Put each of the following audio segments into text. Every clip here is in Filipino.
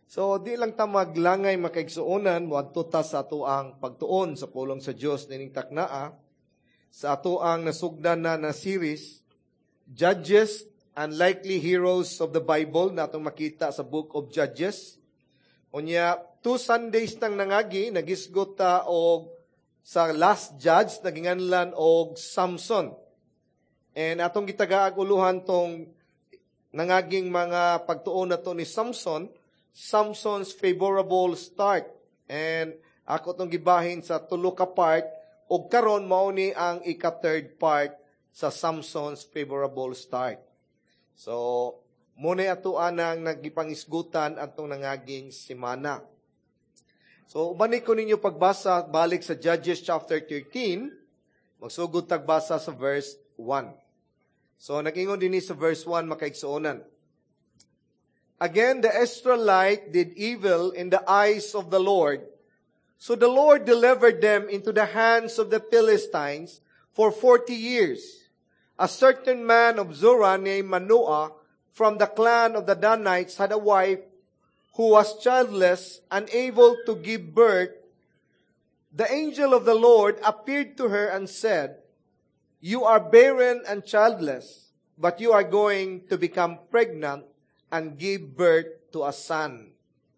So, di lang ta maglangay makaigsuonan, wadto ta sa ato ang pagtuon sa pulong sa Dios nining taknaa, sa ato ang nasugdan na series, Judges, Unlikely Heroes of the Bible, na atong makita sa Book of Judges. Unya, 2 Sundays nang nangagi, nagisgot ta og sa last judge, naginganlan og Samson. And atong gitagaag uluhan tong nangaging mga pagtuon na to ni Samson, Samson's favorable start. And ako itong gibahin sa tulo ka part, o karon mao ni ang ika-third part sa Samson's favorable start. So, muna ato anang nagipangisgutan atong nangaging simana. So, ubanik ko ninyo pagbasa, balik sa Judges chapter 13, magsugod tagbasa sa verse 1. So, nag-ingon din sa verse 1, makaigsuonan. Again, the Israelites did evil in the eyes of the Lord. So the Lord delivered them into the hands of the Philistines for 40 years. A certain man of Zorah named Manoah from the clan of the Danites had a wife who was childless, unable to give birth. The angel of the Lord appeared to her and said, "You are barren and childless, but you are going to become pregnant and give birth to a son.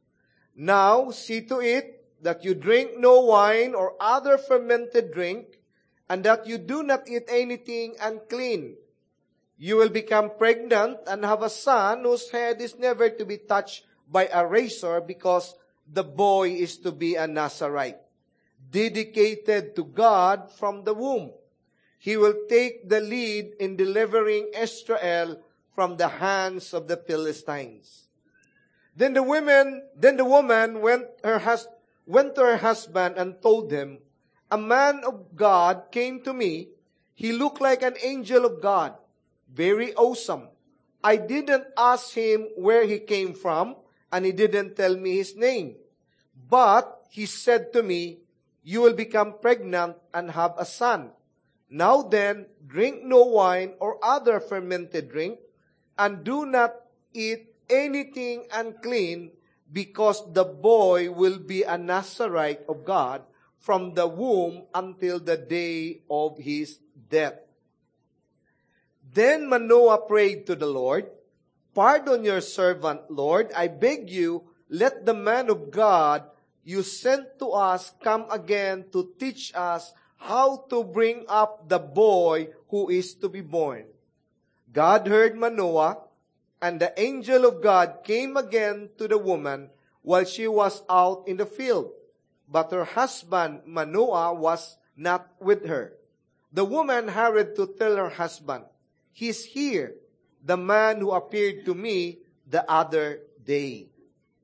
Now see to it that you drink no wine or other fermented drink, and that you do not eat anything unclean. You will become pregnant and have a son whose head is never to be touched by a razor, because the boy is to be a Nazarite, dedicated to God from the womb. He will take the lead in delivering Israel from the hands of the Philistines." Then the woman went to her husband and told him, "A man of God came to me. He looked like an angel of God, very awesome. I didn't ask him where he came from, and he didn't tell me his name. But he said to me, 'You will become pregnant and have a son. Now then, drink no wine or other fermented drink, and do not eat anything unclean, because the boy will be a Nazarite of God from the womb until the day of his death.' Then Manoah prayed to the Lord, 'Pardon your servant, Lord. I beg you, let the man of God you sent to us come again to teach us how to bring up the boy who is to be born.' God heard Manoah, and the angel of God came again to the woman while she was out in the field. But her husband Manoah was not with her. The woman hurried to tell her husband, 'He's here, the man who appeared to me the other day.'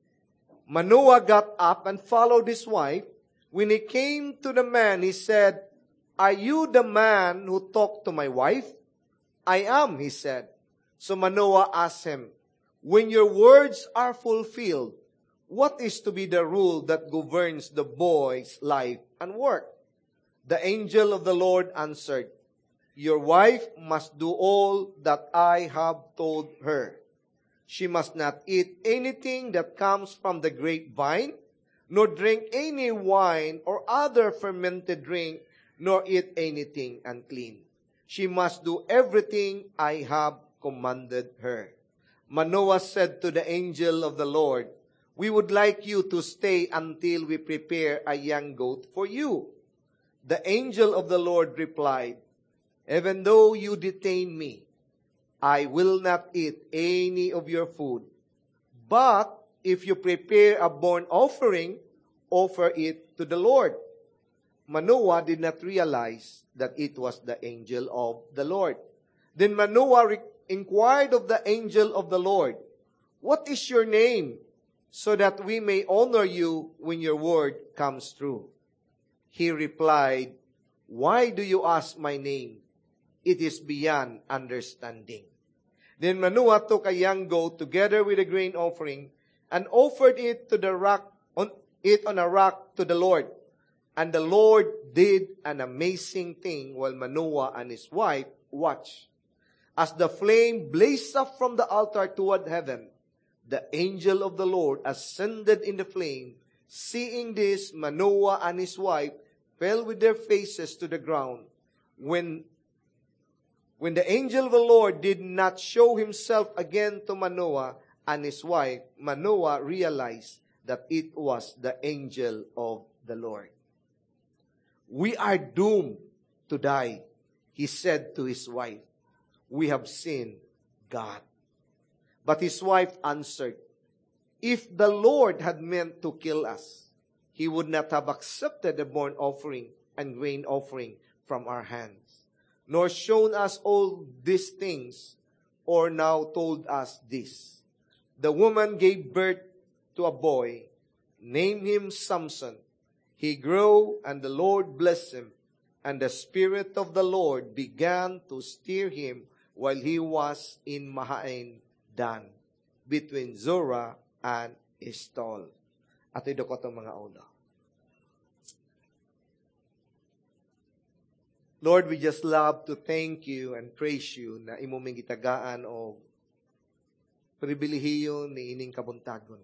Manoah got up and followed his wife. When he came to the man, he said, 'Are you the man who talked to my wife?' 'I am,' he said. So Manoah asked him, 'When your words are fulfilled, what is to be the rule that governs the boy's life and work?' The angel of the Lord answered, 'Your wife must do all that I have told her. She must not eat anything that comes from the grapevine, nor drink any wine or other fermented drink, nor eat anything unclean. She must do everything I have commanded her.' Manoah said to the angel of the Lord, 'We would like you to stay until we prepare a young goat for you.' The angel of the Lord replied, 'Even though you detain me, I will not eat any of your food. But if you prepare a burnt offering, offer it to the Lord.' Manoah did not realize that it was the angel of the Lord. Then Manoah inquired of the angel of the Lord, 'What is your name, so that we may honor you when your word comes true?' He replied, 'Why do you ask my name? It is beyond understanding.' Then Manoah took a young goat together with a grain offering and offered it on a rock to the Lord. And the Lord did an amazing thing while Manoah and his wife watched. As the flame blazed up from the altar toward heaven, the angel of the Lord ascended in the flame. Seeing this, Manoah and his wife fell with their faces to the ground. When the angel of the Lord did not show himself again to Manoah and his wife, Manoah realized that it was the angel of the Lord. We are doomed to die, he said to his wife. We have seen God. But his wife answered, if the Lord had meant to kill us, he would not have accepted the burnt offering and grain offering from our hands, nor shown us all these things, or now told us this. The woman gave birth to a boy, named him Samson. He grew, and the Lord blessed him, and the Spirit of the Lord began to stir him while he was in Mahain Dan, between Zorah and Eshtaol. At ito ko itong mga ulo. Lord, we just love to thank you and praise you na imuming gitagaan o pribilehiyo ni ining kabuntagon.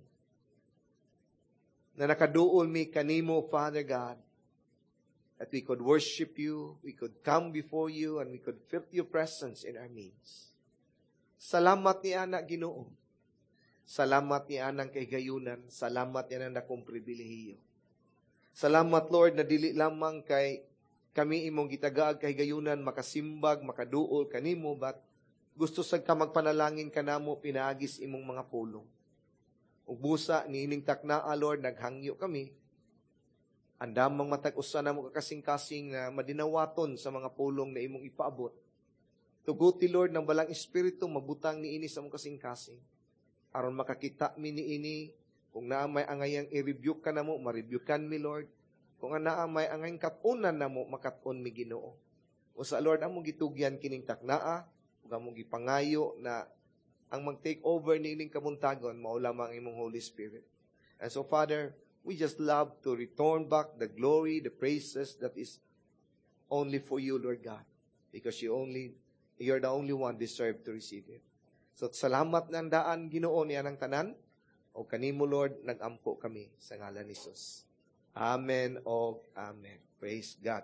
Na nakaduol mi kanimo, Father God, that we could worship you, we could come before you, and we could feel your presence in our midst. Salamat ni anak Ginoo. Salamat ni anang kahigayunan. Salamat ni anang akong pribilehiyo. Salamat, Lord, na dili lamang kay kami imong gitagaag kahigayunan, makasimbag, makaduol kanimo, but gusto sa ka magpanalangin kanamo, pinaagis imong mga pulong. Ubusa ni ining taknaa, Lord, naghangyo kami. Andamang matag-usa na mo kakasing-kasing na madinawaton sa mga pulong na imong ipaabot. Tuguti, Lord, ng balang espiritu, magbutang ni ini sa mong kasing-kasing. Aron makakita mi ni ini, kung naamay angayang i-rebuke ka na mo, ma-rebukean mi, Lord. Kung naamay angayang katunan na mo, makatun mi Ginoo. O sa Lord, among gitugyan kining taknaa, ug among gipangayo na ang mag-take over ni ining kamuntagon, maulamang imong Holy Spirit. And so, Father, we just love to return back the glory, the praises that is only for you, Lord God. Because you're the only one deserved to receive it. So, salamat ng daan, Ginoo niya ng tanan. O kanimo, Lord, nag-ampo kami sa ngalan ni Jesus. Amen o Amen. Praise God.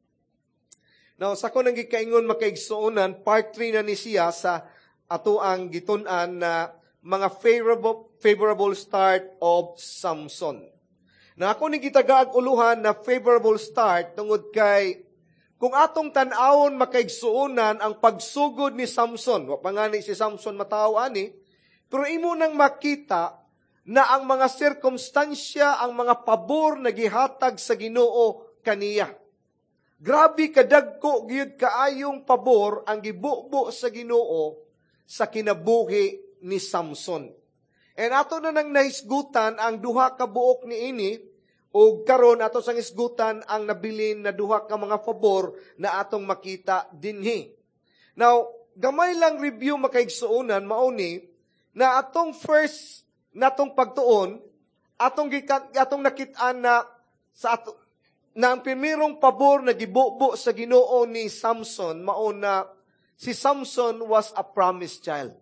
Now, sa ko nang gikaingon makaigsuonan, part 3 na ni siya sa ato ang gitun-an na mga favorable start of Samson. Na ako ni gitagaag uluhan na favorable start tungod kay kung atong tan-awon makaigsuonan ang pagsugod ni Samson, wa pa nga ni si Samson mataw ani, pero imo nang makita na ang mga sirkumstansya, ang mga pabor na gihatag sa Ginoo kaniya. Grabe kadagko gyud kaayong pabor ang gibubo sa Ginoo sa kinabuhi ni Samson. And ato na nang nahisgutan ang duha ka buok ni ini, o karon ato sang isgutan ang nabilin na duha ka mga pabor na atong makita dinhi. Now, gamay lang review makaigsuonan mauni na atong first natong pagtuon, atong nakitaan na sa ato na ang primerong pabor na gibubo sa Ginoo ni Samson mao na si Samson was a promised child.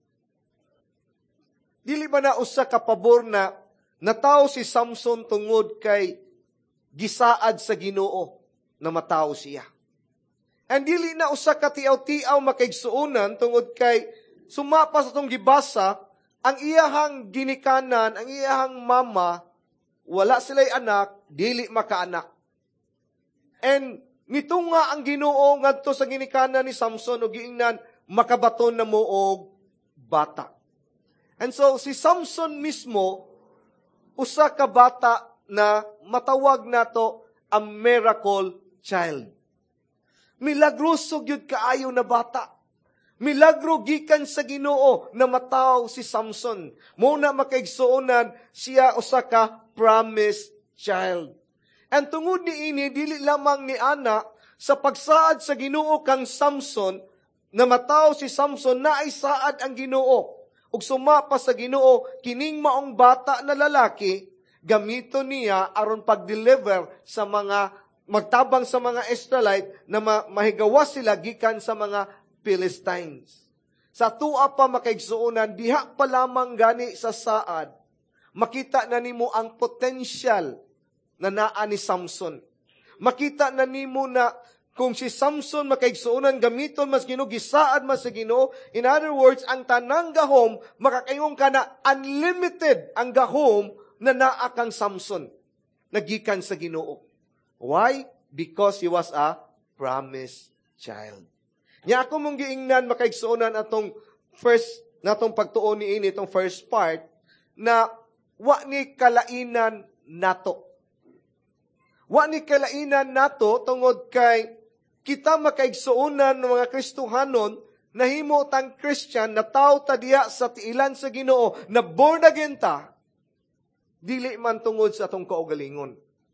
Dili ba na usa ka pabor na nataw si Samson tungod kay gisaad sa Ginoo na mataw siya. And dili na usa ka tiaw-tiaw makaigsuonan tungod kay sumapas atong gibasa ang iyahang ginikanan, ang iyahang mama, wala sila'y anak, dili makaanak. And nitunga ang Ginoo ngadto sa ginikanan ni Samson ug giingnan makabaton na mo og bata. And so si Samson mismo usa ka bata na matawag nato a miracle child. Milagroso gyud kaayo na bata. Milagro gikan sa Ginoo na mataw si Samson. Muna makaigsuonan siya usa ka promised child. And tungod ni ini dili lamang ni ana sa pagsaad sa Ginoo kang Samson na mataw si Samson na ay saad ang Ginoo. Ug sumapa sa Ginoo kining maong bata na lalaki gamito niya aron pag-deliver sa mga magtabang sa mga Israelite na mahigawas sila gikan sa mga Philistines. Sa tua pa makaigsuonan, diha pa lamang gani sa saad, makita na nimo ang potential na naa ni Samson. Makita na nimo na kung si Samson makaigsuonan gamiton mas Ginoo, gisaad mas sa Ginoo. In other words, ang tanang gahom, makakaingon ka na unlimited ang gahom na naa kang Samson. Nagikan sa Ginoo. Why? Because he was a promised child. Nya ako mong giingnan makaigsuonan atong natong pagtuon ni ini, itong first part, na wa ni kalainan nato. Wa ni kalainan nato tungod kay kita makaigsuonan ng mga Kristohanon, nahimo tang Christian, na tao ta diya sa tiilan sa Ginoo, na born again ta, dili man tungod sa atong kaugalingon.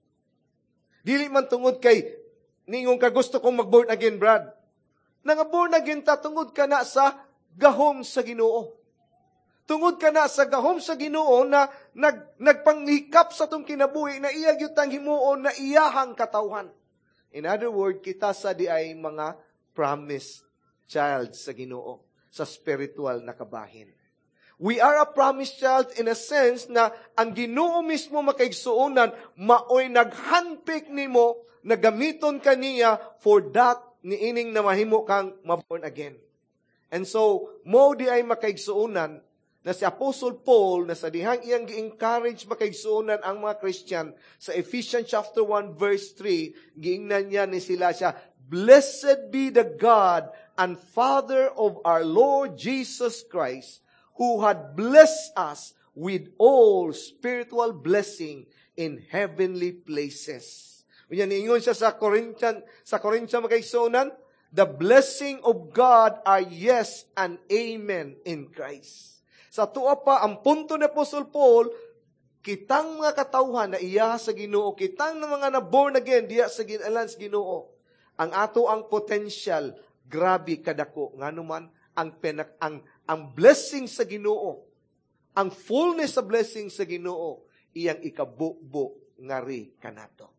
Dili man tungod kay ningon ka gusto kong mag-born again, Brad. Nga born again ta tungod ka na sa gahom sa Ginoo. Tungod ka na sa gahom sa Ginoo na nagpanghikap sa tong kinabuhi na iya gyud tang himuon na iyahang katawhan. In other words, kita sa di ay mga promised child sa Ginoo, sa spiritual na kabahin. We are a promised child in a sense na ang Ginoo mismo makaigsuonan, maoy naghandpick nimo na gamiton kaniya for that niining na mahimo kang ma-born again. And so, mo di ay makaigsuonan na si Apostle Paul na sa dihang iyang gi-encourage makaigsuonan ang mga Christian sa Ephesians chapter 1 verse 3, giingnan niya ni sila siya, "Blessed be the God and Father of our Lord Jesus Christ, who had blessed us with all spiritual blessing in heavenly places." Unya niingon siya sa Corinthian makaigsuonan, "The blessing of God are yes and amen in Christ." Sa tuwa pa, ang punto ni Apostle Paul, kitang mga katawhan na iya sa Ginoo, kitang na mga na-born again, diya sa ginalan sa Ginoo, ang ato ang potential, grabe kadako. Nga naman, ang blessing sa Ginoo, ang fullness sa blessing sa Ginoo, iyang ikabubo ngari kanato.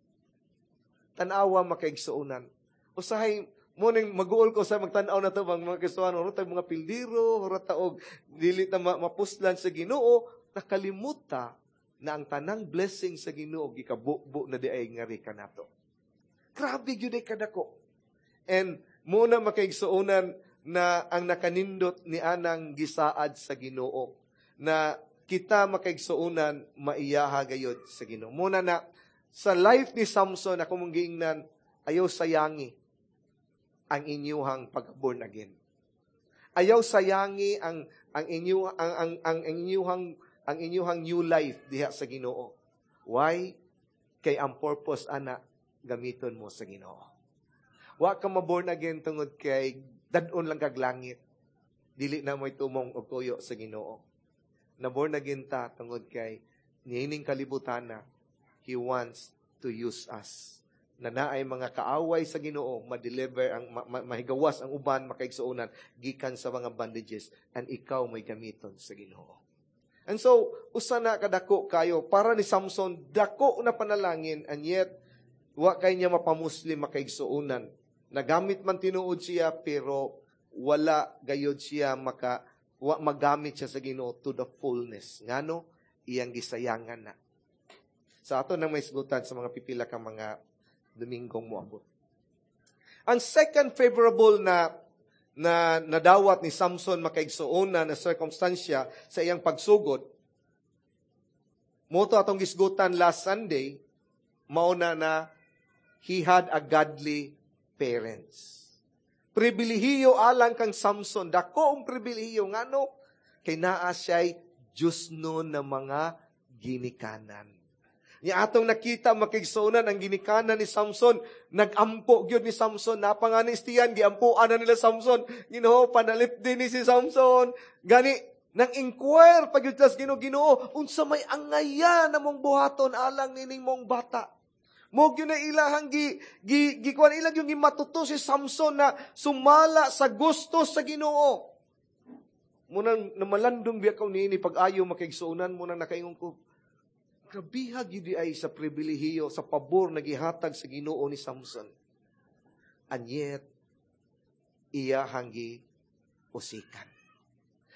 Tanawa makaigsuonan. Usahay mo ning mag-uol ko sa magtanaw na to bang mga Kristohano, tag mga pildiro, taog dili ta mapuslan sa Ginoo, nakalimuta na ang tanang blessing sa Ginoo gikabubo na di ay ngari kanato. Grabe gyud ay kadako. And muna makaigsuonan na ang nakanindot ni anang gisaad sa Ginoo, na kita makaigsuonan maiyaha gayud sa Ginoo. Muna na sa life ni Samson, ako mong giingnan, ayaw sayangi ang inyuhang pag-born again. Ayaw sayangi ang inyuhang new life diha sa Ginoo. Why? Kay ang purpose ana gamiton mo sa Ginoo. Wa ka ma-born again tungod kay dadon lang kag langit. Dili na mo'y tumong og tuyo sa Ginoo. Na born again ta tungod kay niining kalibutan na He wants to use us. Na naay mga kaaway sa Ginoo, ma-deliver, mahigawas ang uban, makaigsuonan, gikan sa mga bondages, and ikaw may gamiton sa Ginoo. And so, usa na kadako kayo, para ni Samson, dako na panalangin, and yet, wa kay niya mapamuslim makaigsuonan. Nagamit man tinuod siya, pero wala gayod siya magamit siya sa Ginoo to the fullness. Ngano? Iyang gisayangan na. Sa ato nang may sigutan sa mga pipila ka mga Domingong moabot. Ang second favorable na nadawat ni Samson makaigsuonan na circumstansya sa iyang pagsugod, moto atong gisgutan last Sunday, mauna na he had a godly parents. Pribilehiyo alang kang Samson, dako ang pribilehiyo ngano kay naa siya'y Diyos no na mga ginikanan. Niya atong nakita makigsuonan ang ginikanan ni Samson, nagampo gyud ni Samson, napanganis tiyan, giampuan na nila Samson, Ginoo, panalip din ni si Samson, gani, nang inquire pag yun tas Ginoo, unsa may angaya na mong buhaton alang nining mong bata. Mo gyud na ilahang gikuan ilang yung gimatuto si Samson na sumala sa gusto sa Ginoo. Munang namalandong biya kaw niini pag-ayo makigsuonan, munang nakaingon ko, kabihag yun ay sa pribilehiyo, sa pabor na gihatag sa Ginoo ni Samson. And yet, iya hanggi usikan.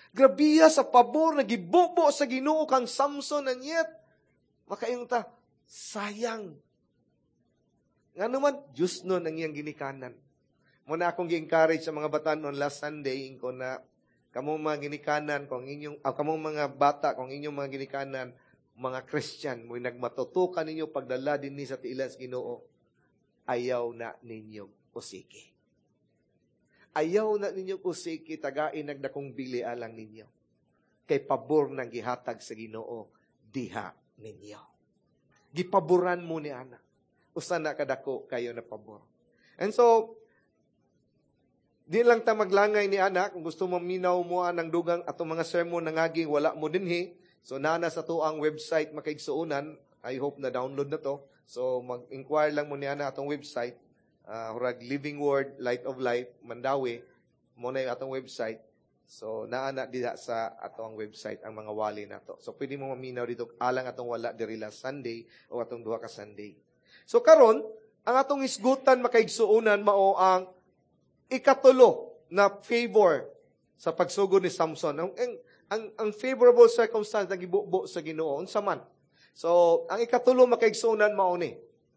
Grabiya sa pabor, nagibubo sa Ginoo kang Samson, and yet, makaingon ta, sayang. Nga naman, Diyos nun ang iyang ginikanan. Muna akong gi-encourage sa mga bata noon last Sunday, ko na, kamong mga ginikanan, kamong mga bata, kung inyong mga ginikanan, mga Christian, mo'y nagmatutukan ninyo pagdala din ni sa tiilan sa Ginoo, ayaw na ninyo usiki. Ayaw na ninyo usiki, tagain nagdakong bili alang ninyo. Kay pabor ng gihatag sa Ginoo, diha ninyo. Gipaboran mo ni ana. Usa na kadako kayo na pabor. And so, di lang ta maglangay ni ana, kung gusto mo minaw mo ang dugang atong mga sermon na ngaging wala mo dinhi, so nana sa to ang website makaigsuunan, I hope na download na to. So mag-inquire lang mo ni ana atong website, Hurag Living Word, Light of Life, Mandawi, mo na yung atong website. So naana diha sa atong website ang mga wali na to. So pwede mo maminaw dito alang atong wala diri last Sunday o atong duha ka Sunday. So karon, ang atong isgutan makaigsuunan mao ang ikatulo na favor sa pagsugod ni Samson. Ang favorable circumstance na gibubo sa Ginoo unsa man. So, ang ikatulo makaigsuunan mao ni.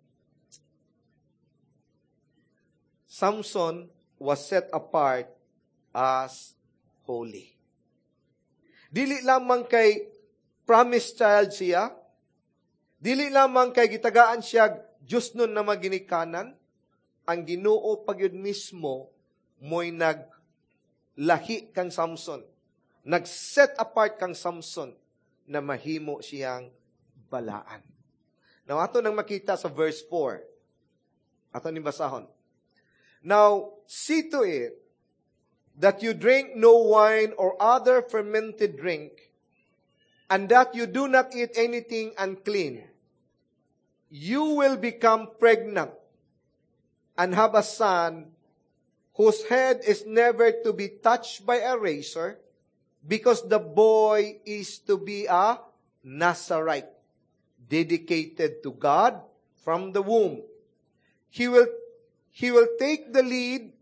Samson was set apart as holy. Dili lamang kay promised child siya, dili lamang kay gitagaan siya Diyos nun na maginikanan, ang Ginoo pagyud mismo mo'y naglahi kang Samson. Nag-set apart kang Samson na mahimo siyang balaan. Now, ato nang makita sa verse 4. Ato ni basahon. Now, see to it that you drink no wine or other fermented drink, and that you do not eat anything unclean. You will become pregnant and have a son whose head is never to be touched by a razor, because the boy is to be a Nazarite, dedicated to God from the womb. He will take the lead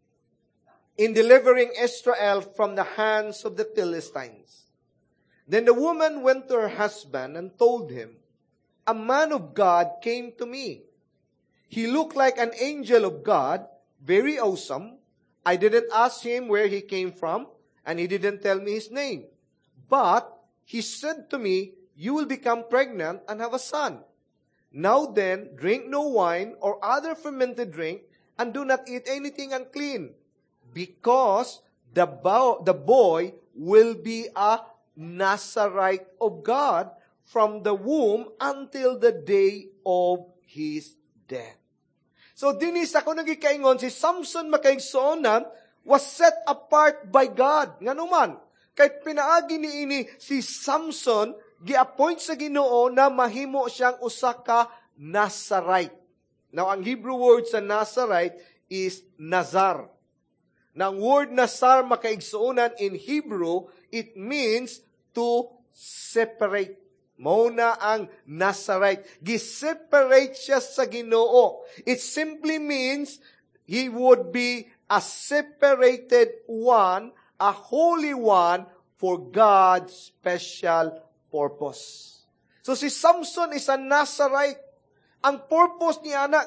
in delivering Israel from the hands of the Philistines. Then the woman went to her husband and told him, a man of God came to me. He looked like an angel of God, very awesome. I didn't ask him where he came from, and he didn't tell me his name. But he said to me, you will become pregnant and have a son. Now then, drink no wine or other fermented drink, and do not eat anything unclean, because the boy will be a Nazarite of God from the womb until the day of his death. So, dinis ako nagikaingon, si Samson makaigsuonan was set apart by God. Nga naman, kahit pinaagi ni ini si Samson, gi-appoint sa Ginoo na mahimo siyang usa ka Nazarite. Now, ang Hebrew word sa Nazarite is Nazar. Now, ang word Nazar makaigsuonan in Hebrew, it means to separate. Mauna ang Nazarite. Giseparate siya sa Ginoo. It simply means he would be a separated one, a holy one for God's special purpose. So si Samson is a Nazarite. Ang purpose niya na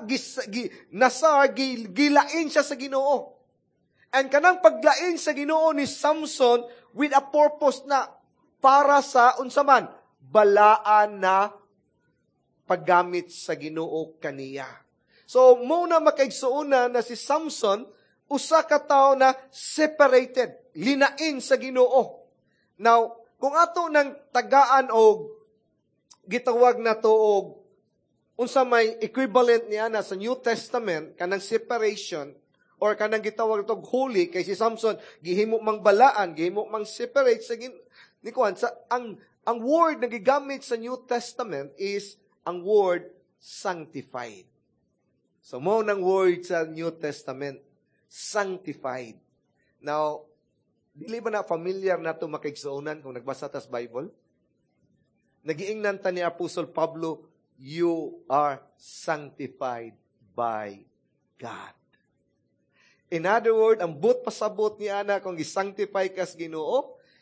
gilain siya sa Ginoo. And kanang paglain sa Ginoo ni Samson with a purpose na para sa unsaman balaan na paggamit sa Ginoo kaniya. So, muna makaigsuuna na si Samson, usa ka tawo na separated, linain sa Ginoo. Now, kung ato nang tagaan o gitawag na to og unsa may equivalent niya na sa New Testament, kanang separation, or kanang gitawag to holy, kay si Samson, gihimo mang balaan, gihimo mang separate sa ang word na gigamit sa New Testament is ang word sanctified. So, mo ng word sa New Testament, sanctified. Now, dili ba na familiar na ito makaigsuunan kung nagbasa tas Bible? Nagiingnan ta ni Apostle Pablo, you are sanctified by God. In other words, ang but pasabot niya na kung gisanctify kas Ginoo,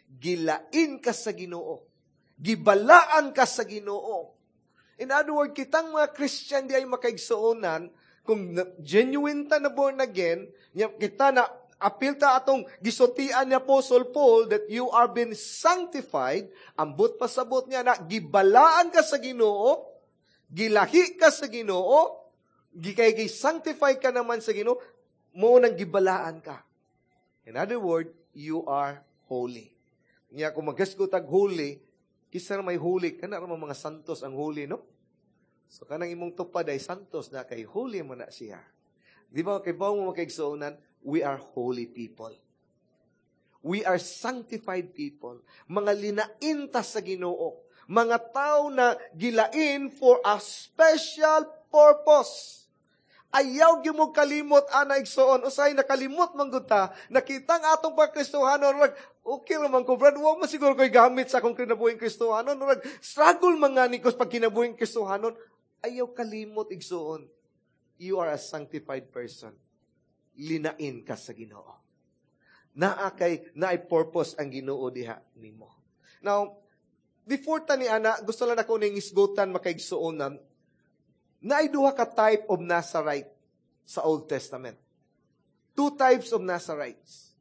gilain ka sa Ginoo. Gibalaan ka sa Ginoo. In other words, kitang mga Christian di ay makaigsuonan, kung genuine ta na born again, kita na apil ta atong gisotian ni Apostle Paul that you are been sanctified, ambot pasabot niya na gibalaan ka sa Ginoo, gilahi ka sa Ginoo, gi-sanctify ka naman sa Ginoo, mo nang gibalaan ka. In other words, you are holy. Nga kung magasgutag holy, kisa na may holy, kana naman mga santos ang holy, no? So, kanang imong tupad ay santos na kay holy mo na siya. Di ba, kay bawa mo makaigsuonan, we are holy people. We are sanctified people. Mga linainta sa Ginoo. Mga tao na gilain for a special purpose. Ayaw gyud mo kalimot ana igsoon, usay nakalimot man gud ta, nakita ang atong pagkristohanon, okay naman ko, brad, wa man siguro ko'y gamit sa akong kinabuhing kristohanon, struggle man nga ni ko pag kinabuhing kristohanon, ayaw kalimot igsoon. You are a sanctified person. Linain ka sa Ginoo. Naay purpose ang Ginoo diha nimo. Now, before ta ni ana, gusto lang ako ning isgutan makaigsuonan, naay duha ka type of Nazarite sa Old Testament. 2 types of Nazarites.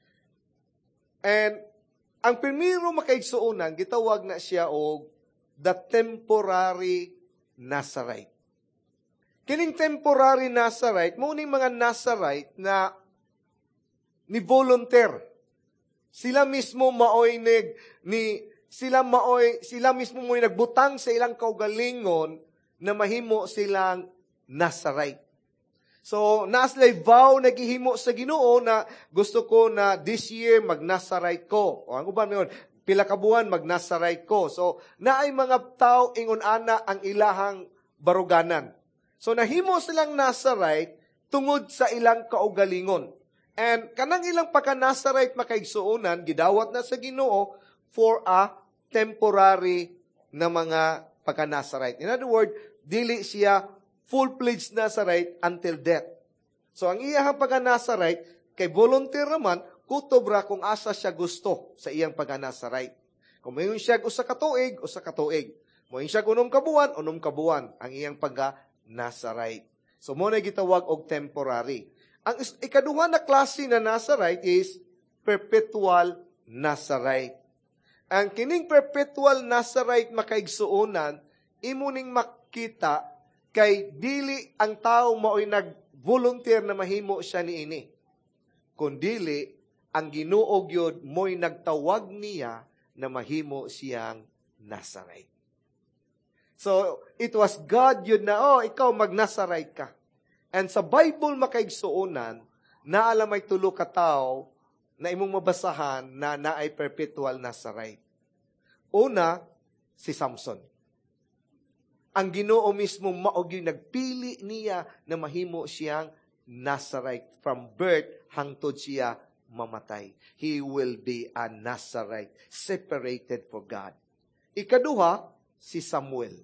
And ang primero makaigsuonan, gitawag na siya og the temporary Nazarite. Kining temporary Nazarite, mao ning mga Nazarite na ni volunteer. Sila mismo sila mismo mo'y nagbutang sa ilang kaugalingon na mahimo silang Nazarite. So, naaslay vow naghihimo sa Ginoo na gusto ko na this year mag-Nazarite ko. O ang uban ngayon, pila ka buwan mag-Nazarite ko. So, naay mga tao ingon ana ang ilahang baruganan. So, nahimo silang Nazarite tungod sa ilang kaugalingon. And kanang ilang pagka-Nazarite makaigsuonan, gidawat na sa Ginoo for a temporary na mga pagka-Nazarite. In other words, dili siya full-fledged Nazarite until death. So, ang iyang pagka-Nazarite, kay volunteer naman, kutob ra kung asa siya gusto sa iyang pagka-Nazarite. Kung mayon siya usa ka tuig, mayon siya unom ka buwan, ang iyang pagka-Nazarite. So, mo na gitawag og temporary. Ang ikaduha na klase na Nazarite is perpetual Nazarite. Ang kining perpetual Nazarite makaigsuonan, imo ning makita kay dili ang tao mao'y nag-volunteer na mahimo siya niini. Kundili ang Ginoo gyud mo'y nagtawag niya na mahimo siyang Nazarite. So, it was God yun na, ikaw mag-Nazarite ka. And sa Bible makaigsuonan, naala may tulo ka tao na imong mabasahan na naay perpetual Nazarite. Una, si Samson. Ang Ginoo mismo maogi nagpili niya na mahimo siyang Nazarite from birth hangtod siya mamatay. He will be a Nazarite, separated for God. Ikaduha, si Samuel.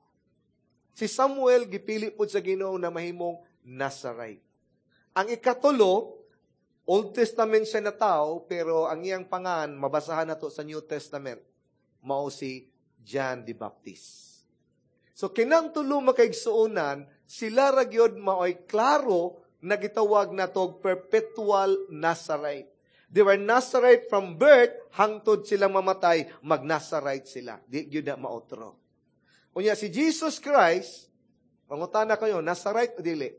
Si Samuel gipili pud sa Ginoo na mahimong Nazarite. Ang ikatulo, Old Testament siya na tao, pero ang iyang pangan, mabasahan nato sa New Testament, mao si John the Baptist. So, kinang tulo makaigsuonan, sila ragyod maoy klaro na gitawag na tog perpetual Nazarite. They were Nazarite from birth, hangtod silang mamatay, mag-Nazarite sila. Di yun na maotro. Kunya, si Jesus Christ, pangutana kayo, Nazarite o dili?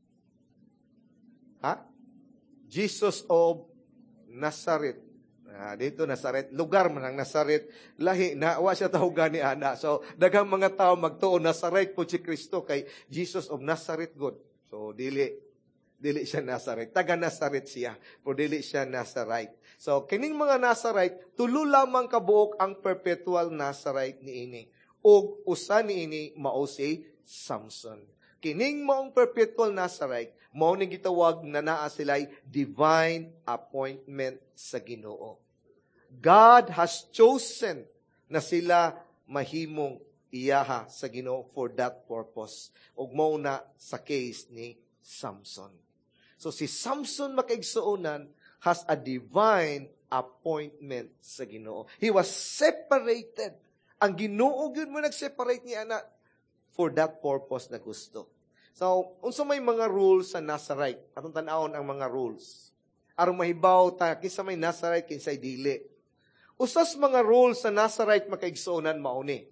Ha? Jesus of Nazareth. Dito, Nazareth. Lugar man ang Nazareth. Lahi, wa siya tahugan ni ana. So, daghang mga tao magtuon, Nazareth po si Kristo kay Jesus of Nazareth God. So, dili siya Nazareth. Taga Nazareth siya. Pero dili siya Nazareth. So, kining mga Nazareth, tulo lamang kabuok ang perpetual Nazarite niini. O usa niini mao si Samson. Kining maong perpetual Nazarite, mao ning gitawag na naa sila'y divine appointment sa Ginoo. God has chosen na sila mahimong iyaha sa Ginoo for that purpose. Ug mao na sa case ni Samson. So si Samson makaigsuonan has a divine appointment sa Ginoo. He was separated. Ang Ginoo gyud mo nag-separate niya na for that purpose na gusto. So, unsa may mga rules sa Nazarite? Atong tan-awon ang mga rules. Aron mahibaw ta kinsa may Nazarite kinsay dili. Usas mga rules sa Nazarite makaigsuonan mao ni.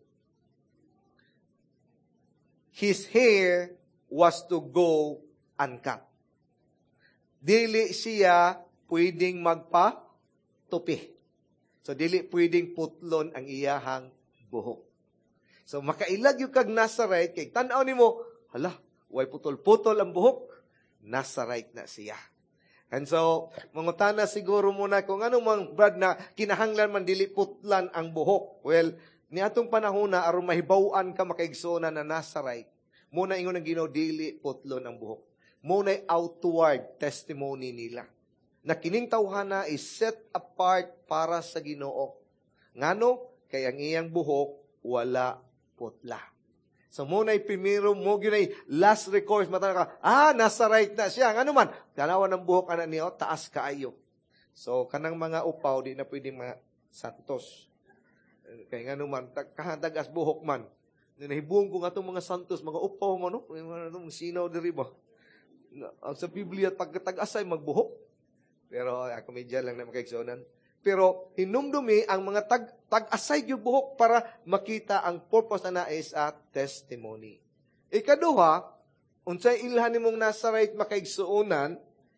His hair was to go uncut. Dili siya pwedeng magpa-tupi. So, dili pwedeng putlon ang iyahang buhok. So, makailag yung kag Nazarite, kay tanaw ni mo, hala, way putol-putol ang buhok, Nazarite na siya. And so, mangutana siguro muna kung ano mang brad na kinahanglan man dili putlan ang buhok. Well, ni atong panahon na aron mahibaw-an ka makaigsuonan na Nazarite, muna ingon ang Ginoo dili putlon ang buhok. Muna outward testimony nila na kining tawhana is set apart para sa Ginoo. Ngano? Kay ang iyang buhok wala putla. So muna'y primero mo gyud last recourse mata ka. Nazarite na siya. Ngano man? Tanawan ng buhok ana niyo taas kaayo. So kanang mga upaw di na pwedeng mga santos. Kay ngano man kahandag as buhok man. Nahibong ko nga itong mga santos, mga upaw man, no? Mga sinaw diri ba? Sa Biblia, pagkatag-asay, magbuhok. Pero, ako medya lang na makaigsunan. Pero, hinumdumi ang mga tag-asay yung buhok para makita ang purpose na is at testimony. Ikaduha, unsay ilhan nimong Nazarite makaigsuonan,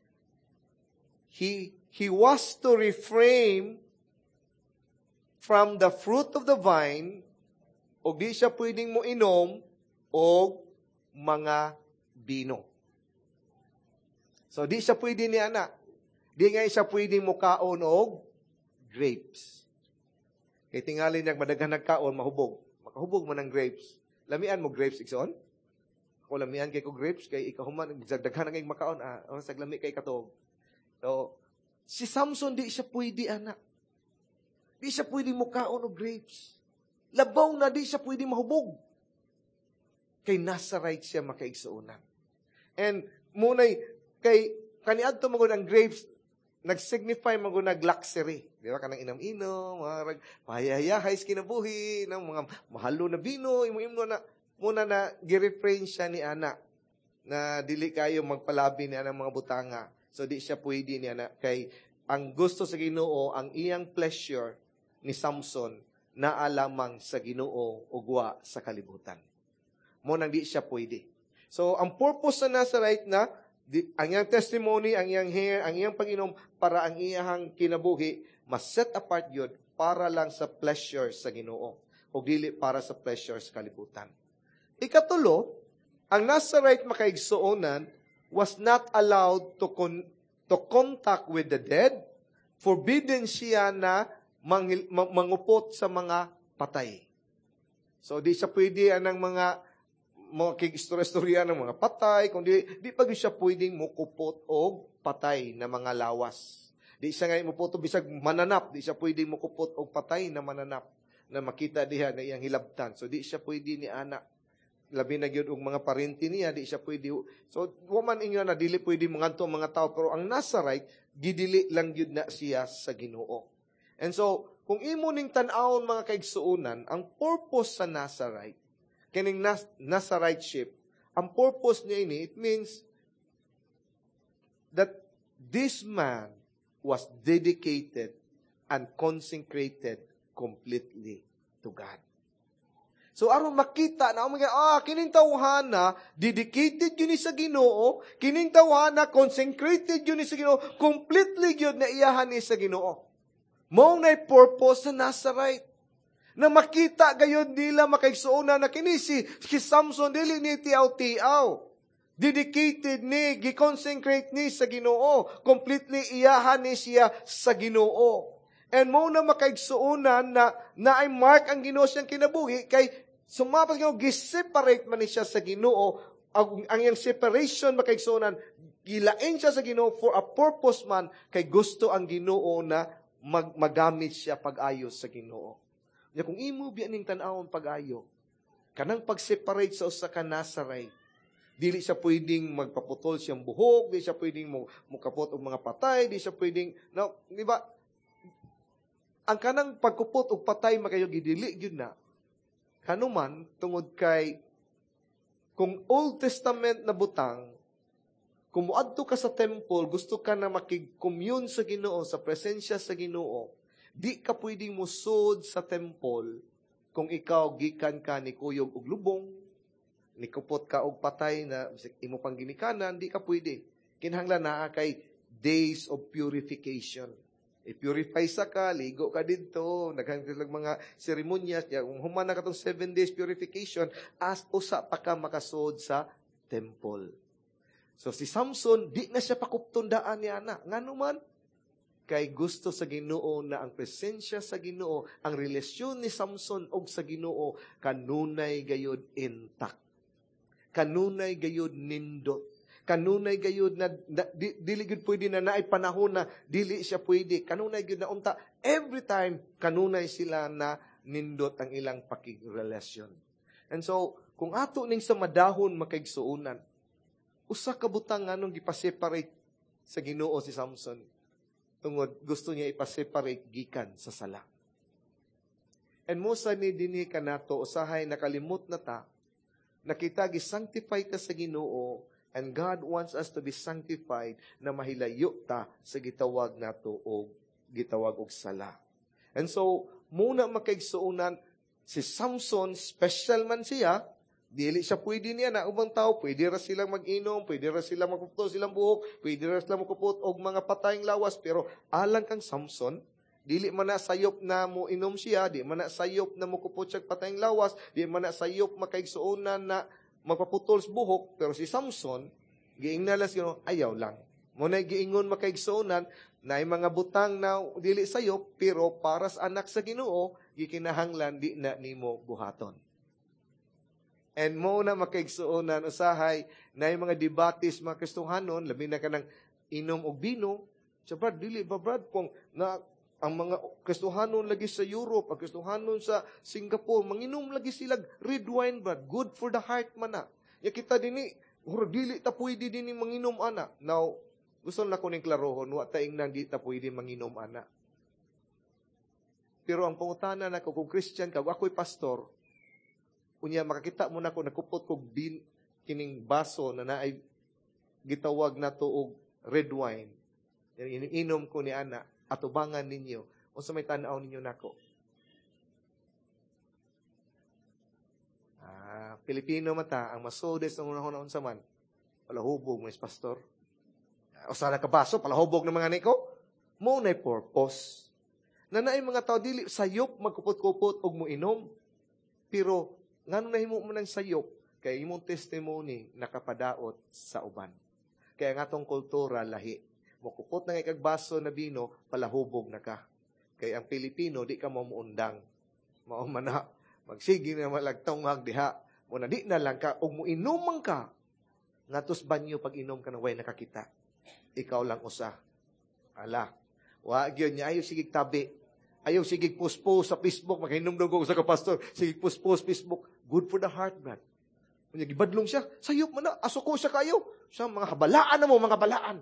he was to refrain from the fruit of the vine, o di siya pwedeng mo inom, o mga bino. So, di siya pwede ni ana. Di nga siya pwedeng mukaon og grapes. Kaya tingali niya, madaghan nagkaon, mahubog. Makahubog mo ng grapes. Lamian mo grapes, ikson? Ako lamian kay ko grapes, kay ikahuman, daghan ang makaon, saglami kay katog. So, si Samson di siya pwede, ana. Di siya pwede mukaon og grapes. Labaw na di siya pwede mahubog. Kay Nazarite siya makaigsuonan. And muna'y, kay kaniadto magud ang grapes nag-signify magud nag-luxury, di ba kanang inom-inom, pahayahay sa kinabuhi ng mga mahalo na bino, imo na muna na gi-refrain siya ni ana na dili kayo magpalabi ni ana mga butanga. So di siya pwede ni ana kay ang gusto sa Ginoo, ang iyang pleasure ni Samson naa lamang sa Ginoo ugwa sa kalibutan. Mo nang di siya pwede. So ang purpose sa Nazarite na ang iyang testimony, ang iyang hair, ang iyang pag-inom, para ang iyang kinabuhi, mas set apart yun para lang sa pleasure sa Ginoo. O dili para sa pleasure sa kalibutan. Ikatulo, ang Nazarite makaigsuonan was not allowed to contact with the dead. Forbidden siya na mangupot sa mga patay. So, di siya pwede anang mga kig-istorya ng mga patay, kundi di pa siya pwedeng mukupot o patay na mga lawas. Di siya nga muputo bisag mananap, di siya pwedeng mukupot o patay na mananap na makita diha na iyang hilabtan. So di siya pwede ni ana. Labi na gyud og mga parente niya, di siya pwede. So woman inyo na dili pwede mangadto ang mga tao, pero ang Nazarite gidili lang gyud na siya sa Ginoo. And so kung imo ning tan-awon mga kaigsuonan, ang purpose sa Nazarite kining Nazariteship, ang purpose niya ini, it means that this man was dedicated and consecrated completely to God. So, aron makita na, kining tawhana, dedicated yun sa Ginoo, kining tawhana, consecrated yun sa Ginoo, completely yun na iyahan ni sa Ginoo. Mao na'y purpose sa Nazarite. Na makita gayon nila makaigsuonan na kini si Samson dili ni tiaw-tiaw. Dedicated ni, gi-consecrate ni sa Ginoo. Completely iyahan ni siya sa Ginoo. And mo na makaigsuonan na naay mark ang Ginoo siyang kinabuhi kay sumapas nga gi-separate man ni siya sa Ginoo. Ang iyang separation makaigsuonan gilain siya sa Ginoo for a purpose man kay gusto ang Ginoo na magamit siya pag-ayos sa Ginoo. Kung imo biyaning tan-awon pag-ayo, kanang pag-separate sa usa ka Nazarite, dili siya pwedeng magpaputol siyang buhok, dili siya pwedeng mukapot og mga patay, di siya pwedeng, di ba? ang kanang pagkupot og patay makayo gidili gyud na. Kanuman tungod kay kung Old Testament na butang, kung muadto ka sa temple, gusto ka na makig-commune sa Ginoo, sa presensya sa Ginoo, di ka pwedeng musod sa temple kung ikaw gikan ka ni kuyog og lubong, ni kupot ka og patay na imo pang ginikanan, di ka pwede. Kinahanglan naa kay days of purification. I-purify sa ka, ligo ka dito, naghanggang mga seremonyas, kung human na katong 7 days purification, as usa pa ka makasod sa temple. So si Samson, di na siya pakuptundaan niya na. Nga naman, kay gusto sa Ginoo na ang presensya sa Ginoo, ang relasyon ni Samson og sa Ginoo, kanunay gayud intact. Kanunay gayud nindot. Kanunay gayud na dili gud pwede na naay panahon na dili siya pwede. Kanunay gayud na unta every time kanunay sila na nindot ang ilang pakigrelasyon. And so kung ato ning sa madahon makaigsuonan, usa ka butang nganong gipaseparate sa Ginoo si Samson. Tungod gusto niya ipaseparate gikan sa sala. And mosa ni dinhi kanato usahay nakalimot na ta nakita gi-sanctify ta sa Ginoo. And God wants us to be sanctified na mahilayo ta sa gitawag nato o gitawag og sala. And so, muna makaigsuunan, si Samson, special man siya, dili siya pwede niya na ubang tao, pwede ra silang mag-inom, pwede ra silang magpupto silang buhok, pwede ra silang magpupot og mga patayng lawas, pero alang kang Samson, dili man na sayop na mo inom siya, di man na sayop na mo kupot siya patayng lawas, di man na sayop makaigsuunan na magpaputol sa buhok, pero si Samson, giingnalas yun, ayaw lang. Muna giingon makaigsuunan, na yung mga butang na dili sayo, pero para sa anak sa Ginoo, gikinahanglan di na nimo buhaton. And muna makaigsuunan, usahay, na yung mga debates, mga Kristohanon, labi na ka ng inom o bino, so brad, dili ba brad, kung na ang mga Kristohanon lagi sa Europe, ang Kristohanon sa Singapore, manginom lagi sila red wine, brad. Good for the heart man na. Ya kita dini, dili ta pwede dini manginom ana. Now, gusto na ko ning klarohon, wa ta ingnan di ta pwede manginom ana. Pero ang pangutana na ko, kung Christian ka, ako'y pastor, unya makakita mo na ko, nakupot ko kining baso na naay gitawag na to og red wine. Iniinom ko ni ana. Atubangan ninyo, o sa may tanaw ninyo nako. Pilipino mata, ang masodes ng unahon sa man, palahubog mo is pastor. O sa nakabaso, palahubog ng mga niko, mo na'y purpose. Nanay mga tao, dili sayop, magkupot-kupot, og mo inom. Pero, nga nung nahimo mo ng sayop, kaya imong testimony nakapadaot sa uban. Kaya nga tong kultura lahi. Mukupot na nga baso na bino, palahubog na ka. Kaya ang Pilipino, di ka mamuundang. Maumana, magsigi na malagtong magdiha. Muna di na lang ka, o muinumang ka, nga tos banyo pag inom ka na way nakakita. Ikaw lang usa. Ala, wag yun niya, ayaw sigig tabi. Ayaw sigig post-post sa Facebook, maghinom daw ko sa kapastor, sigig post-post Facebook. Good for the heart, man. Kanya gibadlong siya, sayop man na, asuko siya kayo. Siya, mga habalaan na mo, mga balaan.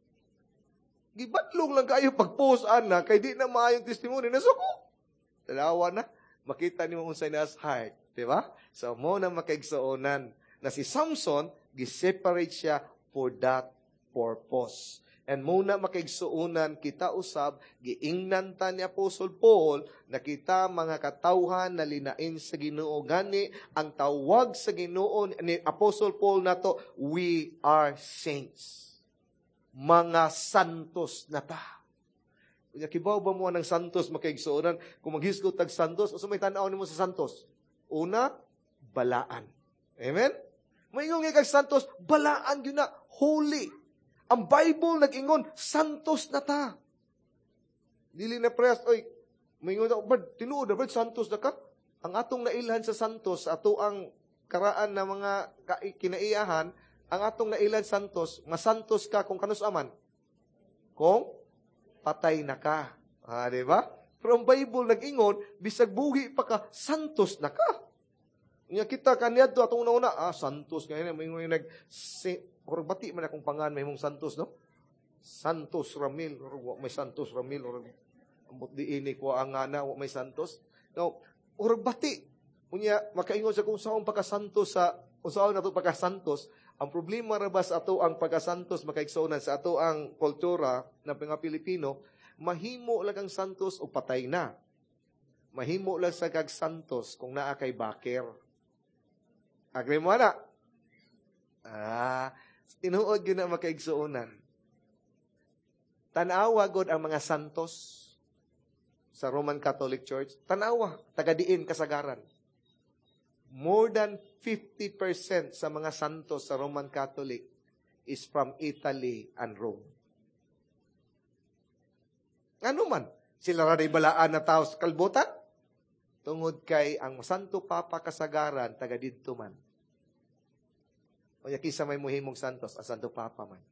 Gibatlong lang kayo pag-post na, kay di na maayong testimony, nasuko. Dalawa na, makita ni mo unsay nas heart. Diba? So, mo na makaigsuonan na si Samson, giseparate siya for that purpose. And muna makaigsuonan, kita usab, giingnan ta ni Apostle Paul, na kita mga katawhan na linain sa Ginoo. Gani, ang tawag sa Ginoo ni Apostle Paul na to, we are saints. Mga santos na ta. Kaya kibaw ba mo ng santos makaigsuonan? Kung maghisgot tag santos, o may tanaw ni mo sa santos? Una, balaan. Amen? Mayroong nga kag santos, balaan yun na, holy. Ang Bible nag-ingon, santos na ta. Dili na press, oy, mayroong na, Brad, tinuod na, Brad, santos na ka? Ang atong nailhan sa santos, ato ang karaan na mga kinaiyahan, ang atong nailan santos, masantos ka kung kanus aman. Kung patay na ka. Diba? Pero ang Bible nag-ingon, bisag buhi pa ka, santos na ka. Nga kita kaniad to, atong una, santos. Ngayon, may bati man akong pangan, may mong santos, no? Santos Ramil, may Santos Ramil, Ambot di ini ko ang nga na, may santos. No, urag bati. Unya, makaingon sa kung saan pagkasantos sa, kung saan na ito pagkasantos, ang problema ra ba sa ato ang pagkasantos, makaigsuonan sa ato ang kultura ng mga Pilipino, mahimo lang ang santos o patay na. Mahimo lang sa kag santos kung naa kay baker. Agree mo na? Tinuod yun na makaigsuonan. Tanawa god ang mga santos sa Roman Catholic Church. Tanawa, taga-diin kasagaran. More than 50% sa mga santos sa Roman Catholic is from Italy and Rome. Ano man? Sila rin balaan na tao sa kalbutan? Tungod kay ang Santo Papa kasagaran, taga dito man. O yakisa may muhimong santos, ang Santo Papa man.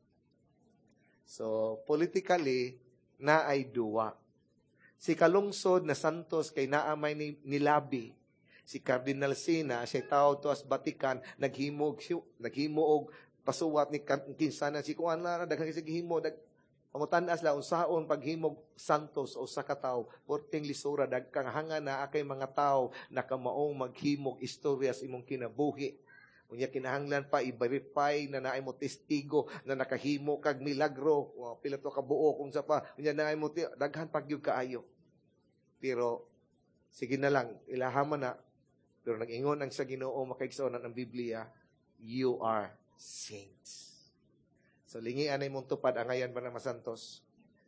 So, politically, na ay duwa. Si kalungsod na santos kay naamay nilabi. Si Cardinal Sina, siya tao to as Vatican, naghimo og pasuwat ni kinsanan si kuan na daghang si gihimo pangutanas la unsaon paghimog santos o sa katawo porting lisura dagkang hanga na akay mga tao nakamaong maghimog istorya sa imong kinabuhi. Unya kinahanglan pa i-verify na naay mo testigo na nakahimo kag milagro, pila to ka buo kung sa pa. Unya naay mo daghan pagyud kaayo. Pero sige na lang ilahaman na. Pero nag-ingon ang sa Ginoo makaigsuonan ang Biblia, you are saints. So lingian ay mong tupad ang ayan ba ng mga santos?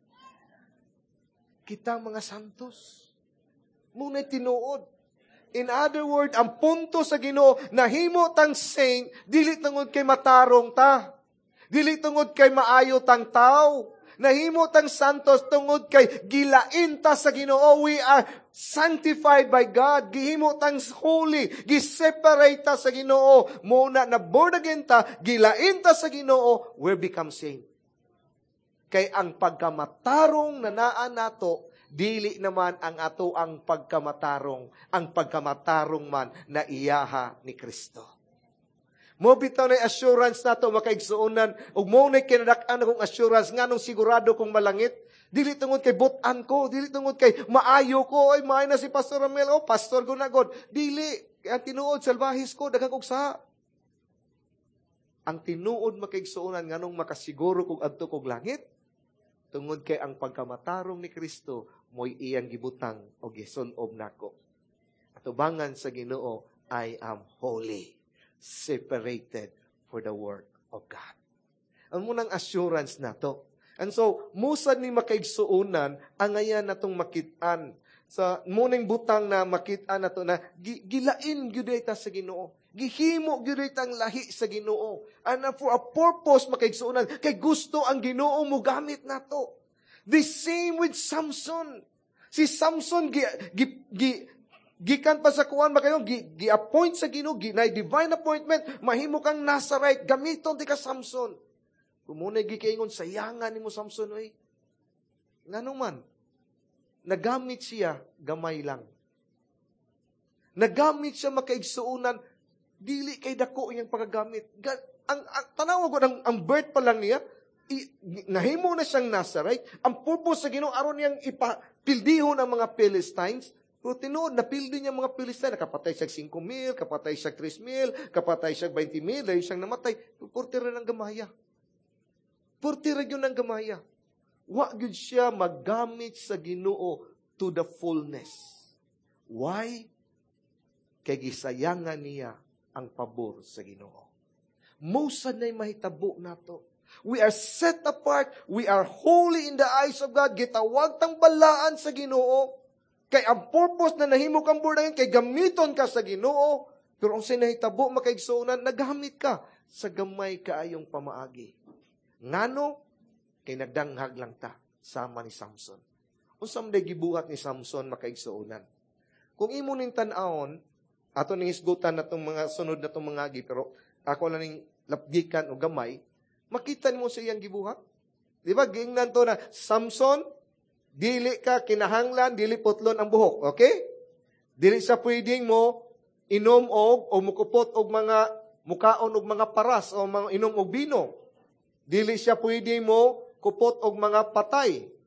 Kita mga santos. Muna'y tinuod. In other word, ang punto sa Ginoo, nahimo tang saint, dili tungod kay matarong ta. Dili tungod kay maayo tang tao. Nahimo tang santos tungod kay gilain ta sa Ginoo. We are sanctified by God. Gihimo tang holy. Giseparate ta sa Ginoo. Muna na born again ta, gilain ta sa Ginoo, we become saint. Kay ang pagkamatarong na naa nato, dili naman ang ato ang pagkamatarong. Ang pagkamatarong man na iyaha ni Kristo. Mo bitaw na assurance nato makaigsuonan ug mo na kinadak-an akong assurance nganong sigurado kong malangit. Dili tungod kay butan ko, dili tungod kay maayo ko, ay maayo na si Pastor Ramel, pastor ko na god. Dili, ang tinuod salbahis ko daghang og saha. Ang tinuod makaigsuonan nganong makasiguro kog adto kog langit tungod kay ang pagkamatarong ni Kristo mo'y iyang gibutang o gisunob nako. Atubangan sa Ginoo, I am holy, separated for the work of God. Ang munang assurance na to. And so, musad ni makaigsuunan, ang ayan natong makitaan. Sa munang butang na makitaan na to na gilain gyud ta sa Ginoo. Gihimo gyud ang lahi sa Ginoo. And for a purpose makaigsuunan, kay gusto ang Ginoo mo gamit nato. The same with Samson. Si Samson gikan pa sa kuwan makayo gi-appoint sa Ginoo, na divine appointment, mahimo kang Nazarite, gamiton ti ka Samson. Kumunay gikaingon sayangan nimo Samson oy. Ngano man nagamit siya gamay lang. Nagamit siya makaigsuunan, dili kay dako iyang pagagamit. Ang tanaw ko ang birth pa lang niya, nahimo na siyang Nazarite. Ang purpose sa Ginoo aron niyang ipapildihon ang mga Philistines. Pero tinuod, napildi niya mga Pilistine. Kapatay siya 5,000, kapatay siya 3,000, kapatay siya 20,000, dahil siyang namatay. Purti rin ang gamaya. Purti rin yun ang gamaya. Wa gyud siya magamit sa Ginoo to the fullness. Why? Kay gisayangan niya ang pabor sa Ginoo. Musad na'y mahitabo nato. We are set apart. We are holy in the eyes of God. Gitawag tang balaan sa Ginoo. Kay ang purpose na nahimo kang born again, kay gamiton ka sa Ginoo, pero ang sinahitabo makaigsuonan, nagamit ka sa gamay kaayong pamaagi. Ngano? Kay nagdanghag lang ta, sama ni Samson. Unsam day gibuhat ni Samson makaigsuonan. Kung imo ning tan-awon, ato ning isgutan natong mga sunod natong mga agi, pero ako lang ning lapgikan o gamay, makita nimo sa iyang gibuhat. Di ba? Giingnan to na, Samson, dili ka kinahanglan, dili putlon ang buhok. Okay? Dili sa pwedeng mo inom o mukupot og mga mukaon og mga paras o mga inom og bino. Dili siya pwedeng mo kupot og mga patay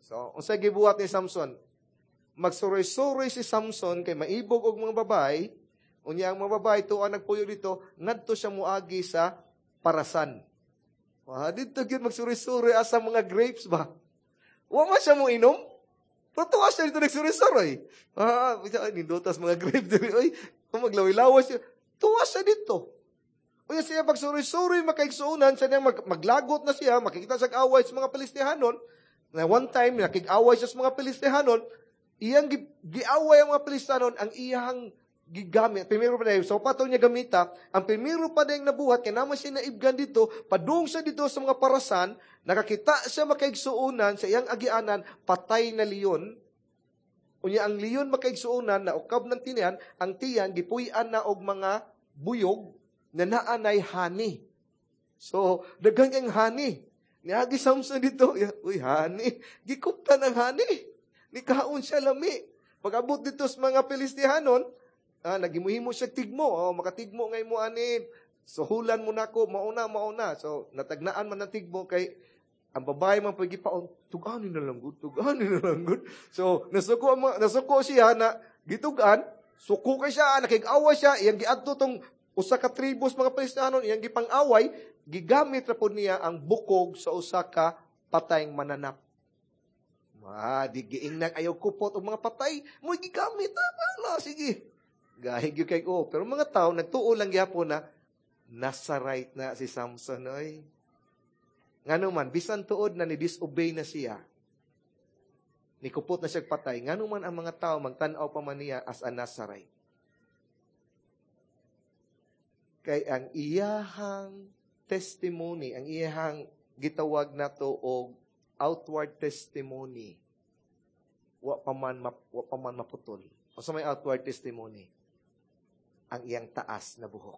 So, unsa gibuhat ni Samson? Magsuroy-suroy si Samson kay maibog og mga babae, unya ang mga babae tuwa nagpuyo dito, ngadto siya muagi sa parasan. Dito gyud magsuroy-suroy asa mga grapes ba? Wa man siya mo inom. Tuwa siya dito nagsuroy-suroy. Nindotas mga grapes diri oy, maglawi-lawas siya. Tuwa siya dito. Unya siya pagsuroy-suroy makaigsuonan siya maglagot na siya, makikita sa away sa mga Pilistihanon. Na one time nakig-away siya sa mga Pilistihanon, iyang giaway ang mga Pilistihanon, ang iyang gigamit. Primero pa dahil, so patong niya gamita, ang primero pa dahil nabuhat, kaya naman siya naibgan dito, padung siya dito sa mga parasan, nakakita siya makaigsuunan sa iyang agianan, patay na leon. Unya ang leon makaigsuunan, na ukab ng tinian, ang tiyan, gipuyan na og mga buyog, na naanay hani. So, dagang ang hani. Niagi Samson dito, uy, hani. Gikuptan ang hani. Nikaon siya lami. Pag-abot dito sa mga Pilistihanon, nagimuhimo siya tigmo. Makatigmo ngay mo ani. So, hulan mo na ko, mauna. So, natagnaan man ng tigmo kay ang babae man pagipaon, tuganin na lang good. So, nasuko siya na gitugan, suko kay siya, nakig-away siya, iyang giadto tong usa ka tribus mga Pilistihanon, iyang gipang-away, gigamit ra pud niya ang bukog sa usa ka patayng mananap. Di giingnan ayaw kupot og mga patay, mo gigamit sige. Gahig gyud kay ko, pero mga tao nagtuo lang gyapon na nasa right na si Samson oy. Ngano man bisan tuod na ni disobey na siya. Ni kupot na siya patay, ngano man ang mga tao magtan-aw pa man niya as a Nazarite. Kay ang iyahang testimony, ang iyahang gitawag nato og outward testimony, wa pa man maputol. O sa may outward testimony, ang iyang taas na buhok.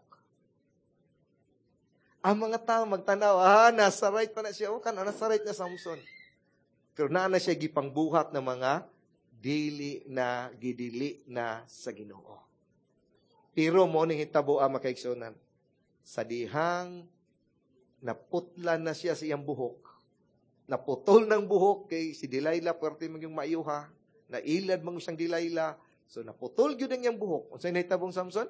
Ang mga tao magtanaw, nasa right pa na siya. Nasa right na Samson. Pero na siya gipangbuhat ng mga gidili na sa Ginoo. Pero mo ning hitabo makaigsunan. Sa dihang naputlan na siya sa iyang buhok. Naputol ng buhok kay si Delilah, pwerte maging maayuha. Nailad mang siyang Delilah. So naputol gyud ang iyang buhok. Unsay nahitabong Samson?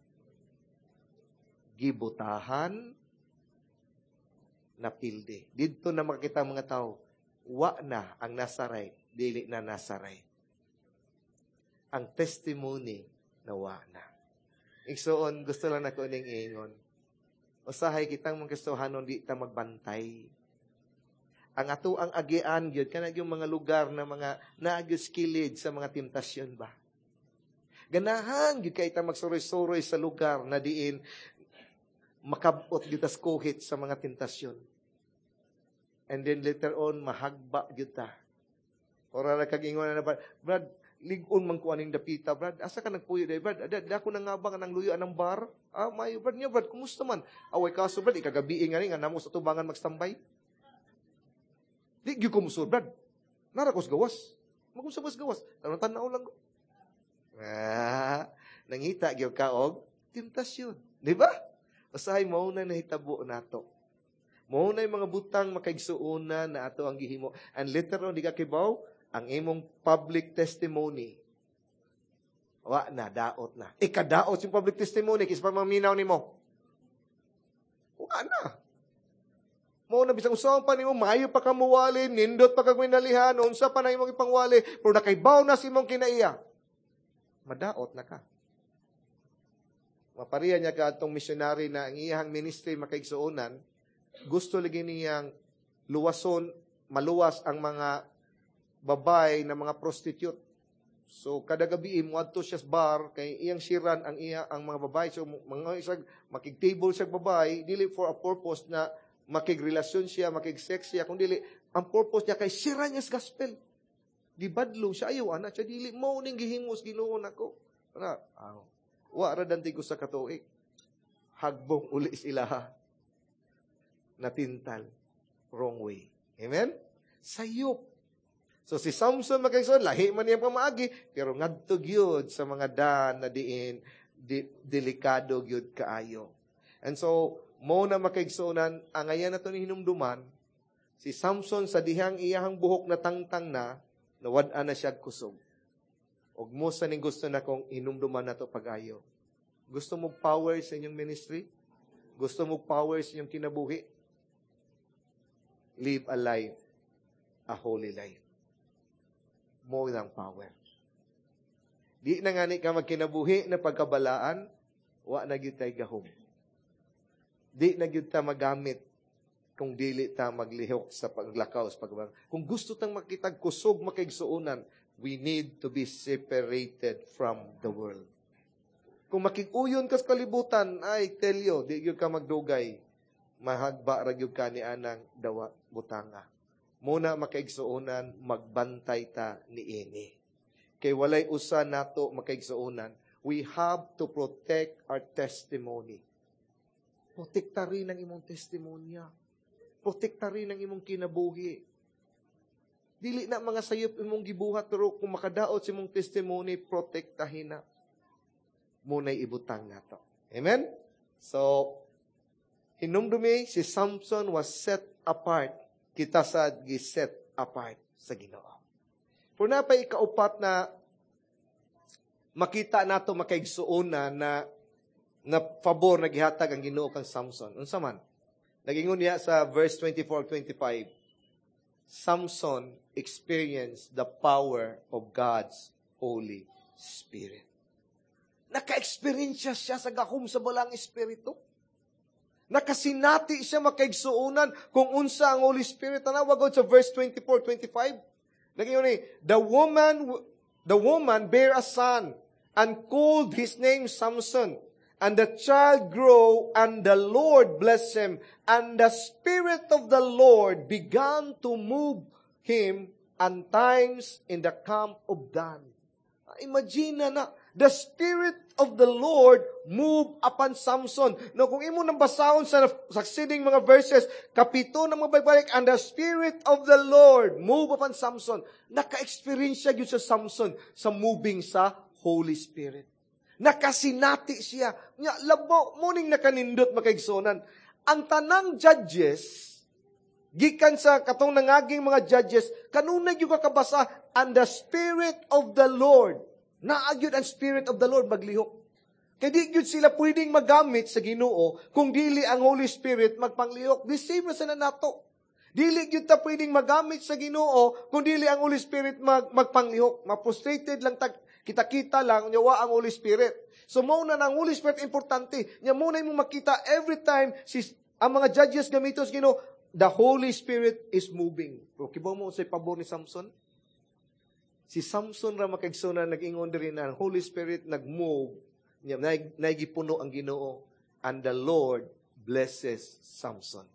Gibutahan na pilde. Dito na makita mga tao, wa na ang Nazarite, dili na Nazarite. Ang testimony na wa na. Igsoon, gusto lang ako ning ingon. Usahay kitang mga Kristohanon, di ta magbantay. Ang ato ang agian gyud kana yung mga lugar na mga naagos kilid sa mga temptasyon ba. Ganahan gyud kay ta magsuroy-suroy sa lugar na diin makabot gyud tas kuhit sa mga tentasyon. And then later on mahagba gyud ta. Ora ra kag ingon na Brad, ligon man ko aning dapita, Brad. Asa ka nagpuyo day, Brad? Ako nangabang anang luyo anang bar. Mayo Brad niya, Brad, kumusta man? Away kaso, Brad, ikagabi nga rin nga namo sa tubangan magstambay. Di gyud ko musod, Brad. Nara ko gawas. Magusabas gawas. Tanaw lang ko. Nangita gyud ka og temptasyon, di ba? Usahay mao na nahitabo nato. Mao na mga butang makaigsuonan na ato ang gihimo. And later on di ka kibaw ang imong public testimony. Wa na daot na. Ikadaot yung public testimony kis pa maminaw nimo. Wa na. Mao na bisang usaon pa nimo maayo pa ka muwali, nindot pa kag minalihan, unsa pa na imong ipangwali, pero nakaibaw na si imong kinaiya. Madaot na ka. Mapariya niya ka atong missionary na ang iyang ministry makaigsuonan, gusto lagi niyang luwason, maluwas ang mga babay na mga prostitute. So kada gabi muadto siya sa bar kay iyang siran ang mga babay. So mga isag makig-table siya babay dili for a purpose na makigrelasyon siya, makig-sex siya, kundi ang purpose niya kay siran niya sa gospel. Gibadlo siya ayaw ana siya dili mao ning gihimos Ginoo nako. Wa ra danti ko sa katuig. Hagbong uli sila natintal wrong way. Amen? Sayop. So si Samson makaigsoon lahi man niyang pamaagi pero ngadto gyud sa mga dan na diin delikado gyud kaayo. And so mo na makaigsuonan ang ayan nato ni hinumduman Si Samson sa dihang iyahang buhok na tangtang na, nawad-an na siya kusog. Og mo sa ning gusto na kong inumduman na to pag-ayo. Gusto mo power sa inyong ministry? Gusto mo power sa inyong kinabuhi? Live a life, a holy life. More than power. Di na nga ni ka magkinabuhi na pagkabalaan, wa na gyud tay gahom. Di na gyud ta magamit kung dili ta maglihok sa paglakaw sa pagbang. Kung gusto tang makitag kusog makaigsuonan, we need to be separated from the world. Kung makiguyon ka sa kalibutan, I tell you, di gyud ka magdugay, mahagba ra gyud ka ni anang dawa butanga. Muna makaigsuonan, magbantay ta niini. Kay walay usa nato makaigsuonan, we have to protect our testimony. Protekta rin ang imong testimonya. Protekta rin ang imong kinabuhi. Dili na mga sayop imong gibuhat, pero kung makadaot sa imong testimony, protektahin na. Muna'y ibutang nato. Amen? So, hinumdumi, si Samson was set apart. Kita sa giset apart sa Ginoo. Kung na pa ikaupat na makita nato makaigsuonan na pabor na gihatag ang Ginoo kang Samson. Unsa man? Nagingon niya sa verse 24-25, Samson experienced the power of God's Holy Spirit. Naka-experience siya sa gahom sa balang Espiritu. Nakasinati siya makaigsuonan kung unsa ang Holy Spirit. Tanawag sa verse 24-25. Nagingon ni, the woman bare a son and called his name Samson. And the child grew, and the Lord blessed him. And the Spirit of the Lord began to move him and times in the camp of Dan. Imagine na, the Spirit of the Lord moved upon Samson. No, kung imo nang basahon sa succeeding mga verses, kapito na magbalik, and the Spirit of the Lord moved upon Samson. Naka-experience siya yun sa Samson sa moving sa Holy Spirit. Nakasinati siya. Nya, labo, muning nakanindot makaigsonan. Ang tanang judges, gikan sa katong nangaging mga judges, kanunay yung kakabasa, and the Spirit of the Lord. Naagyod ang Spirit of the Lord maglihok. Kaya di yun sila pwedeng magamit sa Ginoo kung dili ang Holy Spirit magpanglihok. The same na sila nato. Dili yun ta pwedeng magamit sa Ginoo kung dili ang Holy Spirit magpanglihok. Ma-frustrated lang kita-kita lang nyawa ang Holy Spirit. So muna na ang Holy Spirit importante. Nya muna mo makita every time ang mga judges gamito sa Ginoo, the Holy Spirit is moving. Pero kibaw mo sa pabor ni Samson? Si Samson ra makaigsunan nag-ingon diri na ang Holy Spirit nag-move, naigipuno ang Ginoo, and the Lord blesses Samson.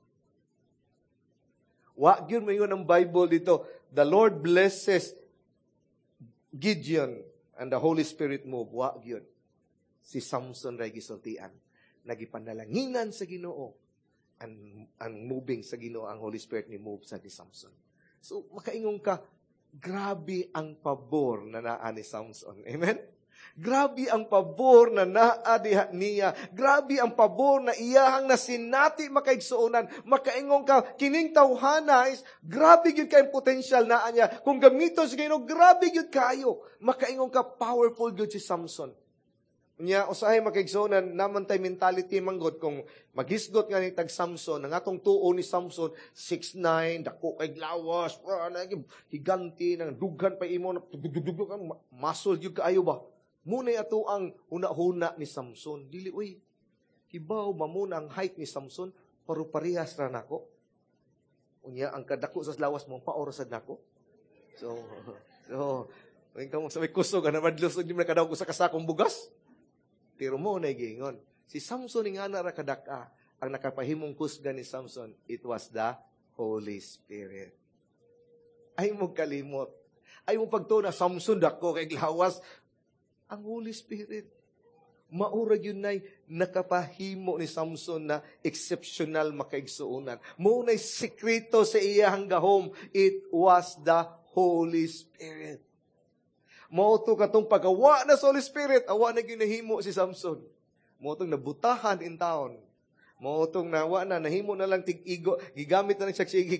Wa gyud mo ingon ang Bible dito, the Lord blesses Gideon and the Holy Spirit move. Wa gyud. Si Samson ra gisultian, nagipandalanginan sa Ginoo, ang moving sa Ginoo, ang Holy Spirit ni move sa ni Samson. So makaingon ka, grabe ang pabor na naa ni Samson. Amen? Grabe ang pabor na naa niya. Grabe ang pabor na iyahang nasinati makaigsuonan. Makaingon ka, kining tawhana is, grabe yun ka yung potential naa niya. Kung gamito sa Ginoo, grabe yun kayo. Makaingon ka, powerful yun si Samson. Nya usahay makaigsuonan naman tay mentality manggod kung maghisgot nga ni tag Samson ang atong tuo ni Samson 6'9", dako kay lawas, higanti nang dughan pa imo na muscle jud kaayo ba. Munay ato ang una-huna ni Samson. Dili uy. Hibaw mamuna ang height ni Samson pero parehas ra nako. Unya ang kadako sa lawas mo paora sad nako. So ikaw mo sabay kusog ana madlos di man kadaw ko sa kasakong bugas. Pero mo na gingon. Si Samson nga na ra kadaka, ang nakapahimong kusga ni Samson, it was the Holy Spirit. Ay mo kalimot. Ay mo pagtuna, Samson dako kay lawas. Ang Holy Spirit. Maura yun na nakapahimo ni Samson na exceptional makaigsuunan. Mo na sekreto sa iyang gahom, it was the Holy Spirit. Mauto katong pagawa na sa Holy Spirit, awa na ginahimo si Samson. Mautong nabutahan in town. Mautong nawa na, nahimo na lang tig-igo, gigamit na lang siya sigig,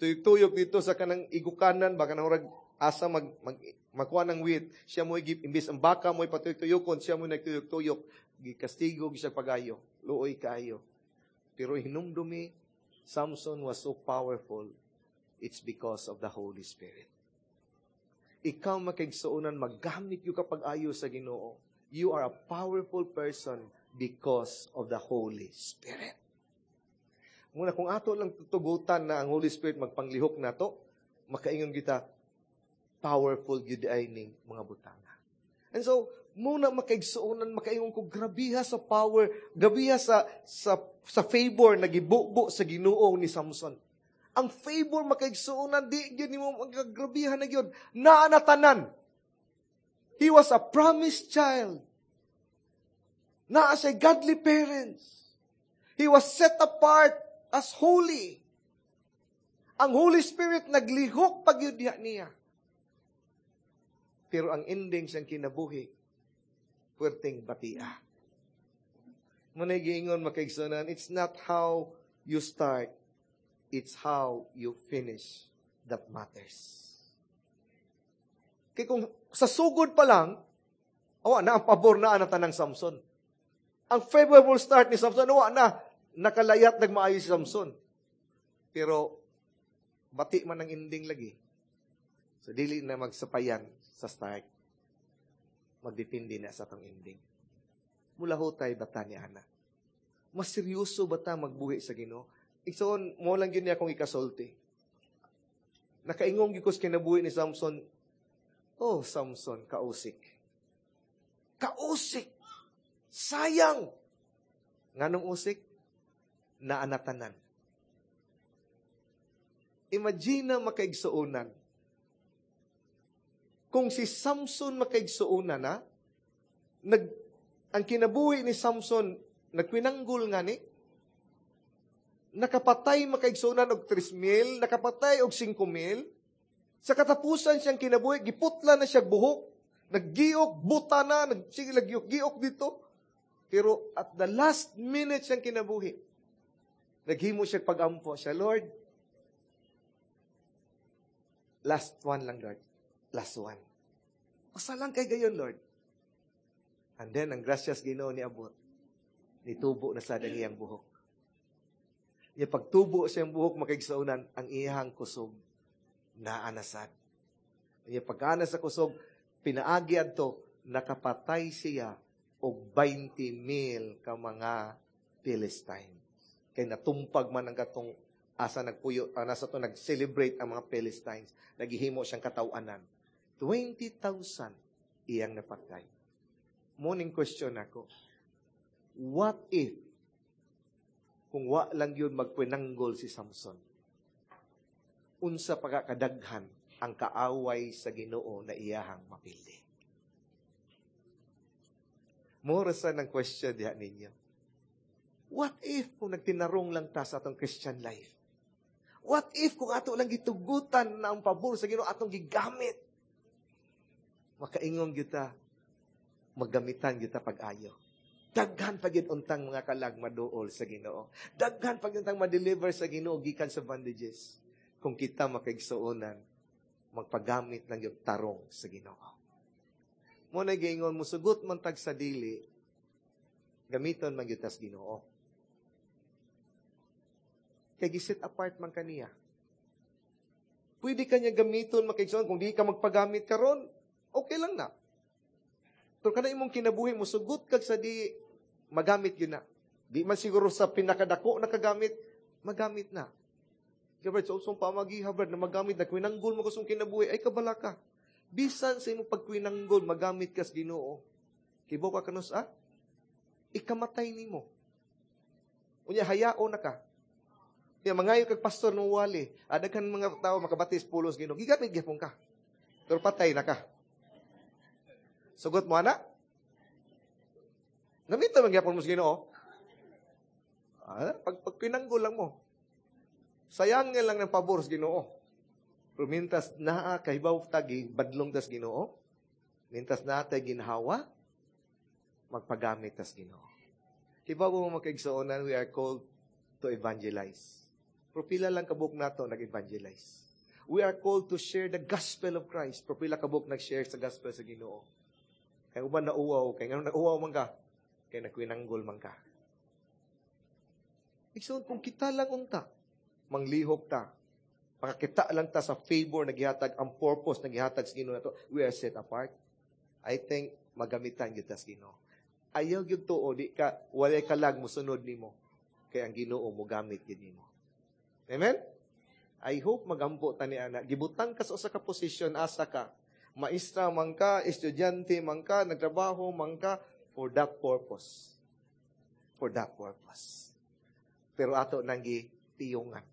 Tuyok-tuyok dito sa kanang igukanan, baka nang asa magkuha ng wheat, siya mo imbis ang baka mo ipatuyok-tuyokon, siya mo nagtuyok-tuyok, gikastigo, siya pagayo, luoy kayo. Pero hinumdumi, Samson was so powerful, it's because of the Holy Spirit. Ikaw makigsuunan, maggamit yung kapag ayo sa Ginoo. You are a powerful person because of the Holy Spirit. Muna, kung ato lang tutugutan na ang Holy Spirit magpanglihok na to, makaingon kita, powerful yun ay ning mga butanga. And so, muna makaigsuunan, makaingon ko, grabiha sa power, grabiha sa favor na gibubo sa Ginoo ni Samson. Ang favor makaigsuunan, di yun mo magagrabihan na yun. Naanatanan. He was a promised child. Naa siya godly parents. He was set apart as holy. Ang Holy Spirit naglihok pag yun niya. Pero ang ending siyang kinabuhi, puwerteng batia. Muna giingon makaigsunan, it's not how you start, it's how you finish that matters. Kaya kung sa sugod pa lang, na ang pabor na tanang Samson. Ang favorable start ni Samson, nakalayat nagmaayo si Samson. Pero, bati man ang ending lagi. So, dili na magsapayan sa start. Magdepende na sa tong ending. Mula hutay bata ni Ana. Mas seryoso bata magbuhi sa Ginoo. Ikson, mo lang yun niya akong ikasulti. Nakaingong gikos kinabuhi ni Samson. Oh, Samson, kausik. Kausik! Sayang! Nganong usik? Naanatanan. Imagine na makaigsuunan. Kung si Samson makaigsuunan ang kinabuhi ni Samson, nagpinanggol nga ni, nakapatay makaigsuunan og 3,000, nakapatay og 5,000, sa katapusan siyang kinabuhi, giputla na siya buhok, naggiok, buta na, sige giok dito. Pero at the last minute siyang kinabuhi, naghimo siya pag-ampo siya, Lord, last one lang, Lord. Last one. Pasalang kay gayon, Lord. And then, ang gracias Ginoo ni abot, nitubo na sa iyang buhok. Niya pagtubo sa iyang buhok, makaigsuunan, ang iyang kusog, naanasad. Niya pagkaanas sa kusog, pinaagi adto, nakapatay siya og 20,000 ka mga Philistines. Kay natumpag man ang katong asa nagpuyo, nasa to nag-celebrate ang mga Philistines. Naghihimo siyang katawanan. 20,000 iyang napatay. Morning question ako, what if kung wa lang yun magpinanggol si Samson? Unsa pagkakadaghan ang kaaway sa Ginoo na iyahang mapildi? Mura sa ng question diha ninyo. What if kung nagtinarong lang ta sa atong Christian life? What if kung ato lang gitugutan na ang pabor sa Ginoo atong gigamit? Makaingon kita, maggamitan kita pag-ayo. Daghan pagid untang mga kalag maduol sa Ginoo. Daghan pagid untang ma-deliver sa Ginoo gikan sa bondages. Kung kita makaigsuonan, magpagamit ng yung tarong sa Ginoo. Muna giingon mo, sugot man tag sa dili, gamiton man yutas Ginoo. Kaya gisit apart man kaniya. Pwede kanya gamiton makaigsuon, kung di ka magpagamit karon, okay lang na. Pero kada imong kinabuhi mo, sugot kag sa di magamit yun na. Di man siguro sa pinakadako na kagamit, magamit na. Kaya brad, so pamagi brad, na magamit na, kwinanggol mo kusong kinabuhi, ay kabala ka. Bisan sa imong pagkwinanggol, magamit kas Ginoo. Kibaw ka kanus, ikamatay nimo. Unya, hayao na ka. Kaya mangayo kag pastor ng wali, adaghan mga tao makabatis pulos Ginoo, gigamit gyapon ka. Pero patay na ka. Sugot mo, anak? Gamitan man gyapon mo sa Ginoo. Pagpinanggol lang mo. Sayang lang ng pabor sa Ginoo. Pero mintas naa kahibaw tagi badlong tas Ginoo. Mintas naa tay ginhawa magpagamit tas Ginoo. Hibaw mo makaigsuonan, we are called to evangelize. Propila lang kabuk nato nag-evangelize. We are called to share the gospel of Christ. Propila kabuk nag-share sa gospel sa Ginoo. Kaya uban nauwaw, kaya nga nauwaw man ka, kaya nagwinanggol man ka. So, kung kita lang unta, manglihok ta, makakita lang ta sa favor naghihatag, ang purpose naghihatag sa Ginoo nato, we are set apart. I think magamitan gyud ta sa Ginoo. Ayaw gyud tuo di ka walay kalag mosunod nimo. Kaya ang Ginoo mo gamit gyud nimo. Amen? I hope magampo ta ni ana. Gibutang ka sa usa ka posisyon asa ka. Maestra man ka, estudyante man ka, nagtrabaho man ka for that purpose. For that purpose. Pero ato nang gitiyungan.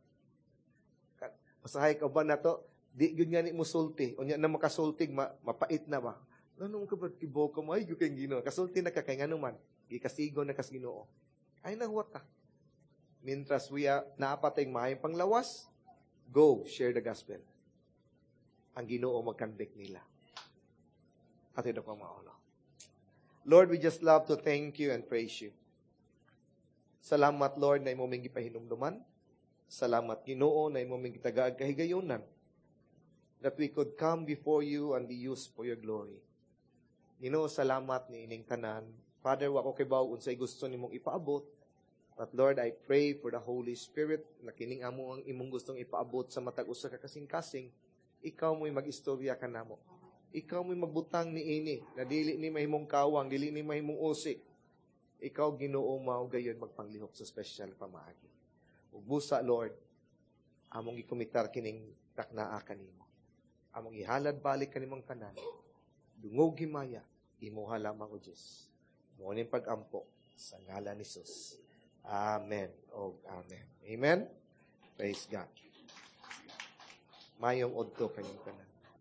Masahay ka ba na to? Di yun nga ni mo sulti. O niya na makasultig, mapait na ba? Anong ka ba kibo ka mo? Ay, yung kayong Ginoo. Kasulti na ka, kay nga naman. Gikasigo na kas Ginoo. Ay, nahuwat ka. Mientras we are naapatay mahayang panglawas, go, share the gospel. Ang Ginoo magkandik nila. At ito pang maulo. Lord, we just love to thank you and praise you. Salamat, Lord, na imong gipahinumduman. Salamat, Ginoo, na imong gitagaag kahigayonan. That we could come before you and be used for your glory. Ginoo, salamat ni ining tanan. Father, wako kay bawo unsay gusto nimong ipaabot. But Lord, I pray for the Holy Spirit na kining amo ang imong gustong ipaabot sa matag usa ka kasing-kasing. Ikaw mo'y mag-istorya ka namo. Ikaw mo'y magbutang ni ini na dili ni mahimong kawang, dili ni mahimong usik. Ikaw, Ginoo, mao gayon magpanglihok sa special pamaagi. Ug busa, Lord, among ikumitar kining taknaa kanimo. Among ihalad balik kanimong tanan. Dungog himaya, imuha lamang o Diyos. Mo ning pag-ampo sa ngalan ni Jesus. Amen. O amen. Amen. Praise God. Mayong odto kanyang tanan.